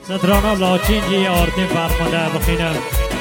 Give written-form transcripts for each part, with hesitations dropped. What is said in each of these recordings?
سترانا لاچینجی آرتین فرمانده بخینم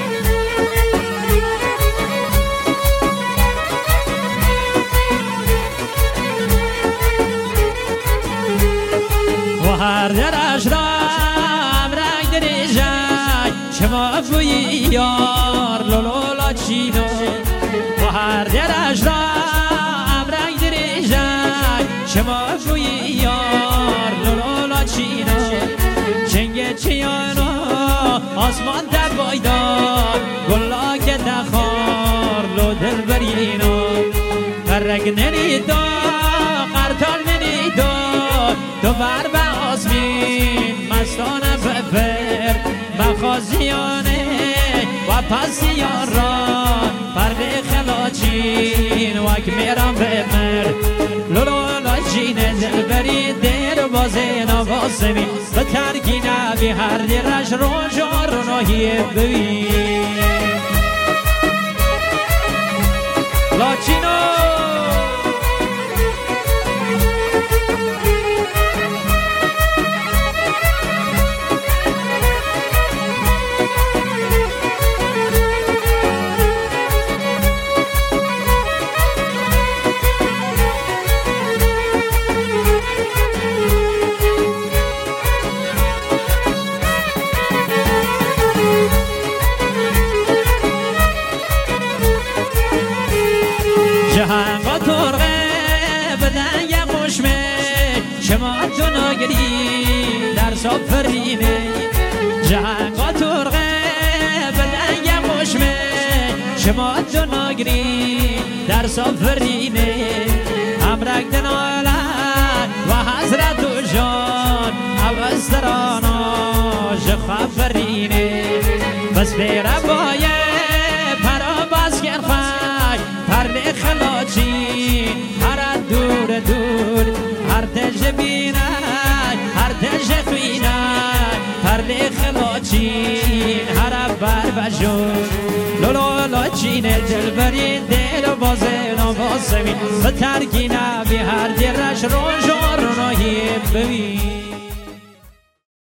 و هر درش را امرک دریجای شما بوی یار لولو لاچینو و هر درش را امرک دریجای شما بوی یار لولو لاچینو چنگ چیانو آسمان در بایدار گلا که دخار لو دل برینو قرق نریدو قرطال نریدو تو بر به آسمین مستانه بفر بخوازیانه و پسیان را پرد خلاچین وک میرم بمر لولو لاچینه دل بری دیر بازه نواسمی به ترکی نبی هر دیرش رو جار نهیه ببین لاچینو جهان ترغه بدن یه خوشمه شما تو ناگری در سفرینه جهان ترغه بدن یه خوشمه شما تو ناگری در سفرینه امرک دنالت و حضرت و جان اوسترانا جخفرینه بس بیره بایه پرا باز گرخای پرد خلاچین هر دور دور هر تج بینای هر تج خوینای پرد خلاچین هر بر بجور لولو لاچین دل بری دل بازه نواسمی به ترکی نبی هر دیرش رو جار نهیم ببین